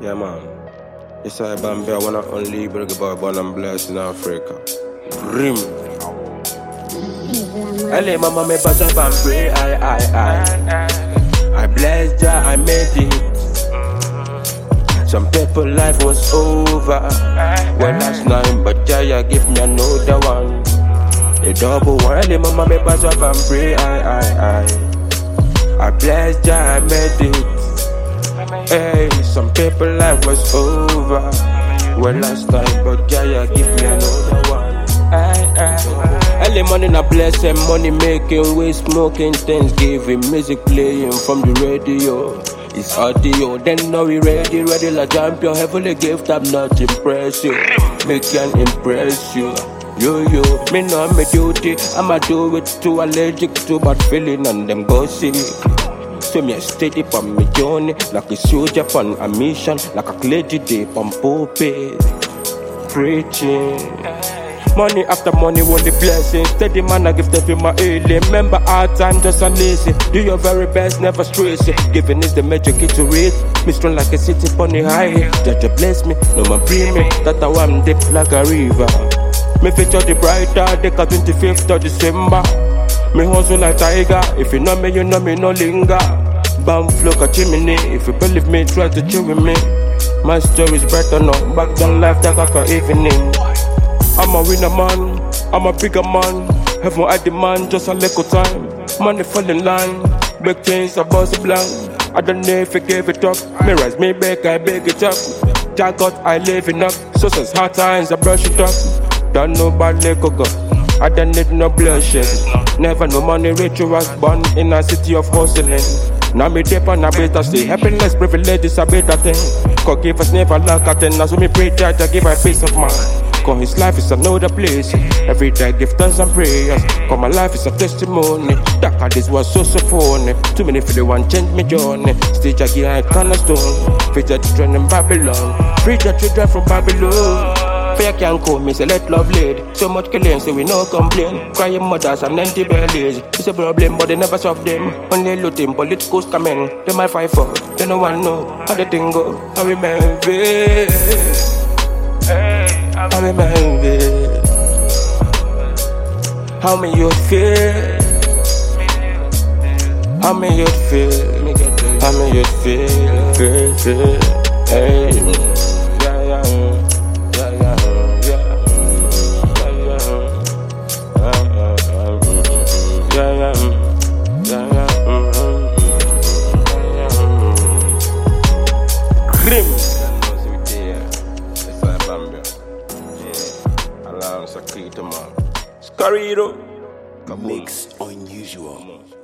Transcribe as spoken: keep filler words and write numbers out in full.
Yeah, man. This is Bambi, I wanna only bring about born and blessed in Africa. Grim. Allez, mama, me pass up and pray. I, I, I. I blessed Jah, I made it. Some people life was over. Well, last night, but Jah give me another one. A double one. Allez, mama, me pass up and pray. I, I, I. I blessed Jah, I made it. Hey, some people life was over. Well, last time, but Jah give me another one. Early morning I bless and money making, we smoking, Thanksgiving, music playing from the radio. It's audio, then now we ready, ready like champion. Heavenly gift, I'm not impress you, make can impress you. Yo yo, me know my duty, I'ma do it too allergic to bad feeling and them gossip. So me a steady on me journey, like a soldier on a mission, like a clergy day on pulpit, preaching. Money after money, want the blessing. Steady man, I give them in my early. Remember hard time, just a lazy. Do your very best, never stress it. Giving is the major key to read. Me strong like a city on the high. Judge bless me, no man pray me. That I am deep like a river. Me feature the brighter, the twenty-fifth of December. Me hustle like tiger. If you know me, you know me, no linger. Bam flow a chimney. If you believe me, try to chill with me. My story's better now. Back down life, that like a evening. I'm a winner man, I'm a bigger man. Heaven I demand just a little time. Money fall in line, big things are boss blank. I don't know if I gave it up. Me rise me back, I beg it up. Jack got I live enough. So since hard times I brush it up. Don't know about little go. I don't need no bloodshed. Never no money rituals born in a city of hustling. Now me dip on a better stay. Happiness, privilege is a better thing. God give us never lack a thing. So me pray that I give a peace of mind. Cause his life is another place. Every day give thanks and prayers. Cause my life is a testimony. That this was so so funny. Too many for the one change me journey. Stage again I cornerstone. Feed the children in Babylon. Free the children from Babylon. Fear can't call me, say let love lead. So much killing, so we no complain. Crying mothers and empty bellies. It's a problem, but they never solve them. Only looting, politicals come in. They might fight for, they no one know how the thing go. I remember I remember how me you'd feel, how me you'd feel, how me you'd feel, feel, feel. Hey, yeah, yeah, yeah, yeah, yeah, yeah, yeah, yeah. Grim. Sakita man, Scarito, Mix unusual.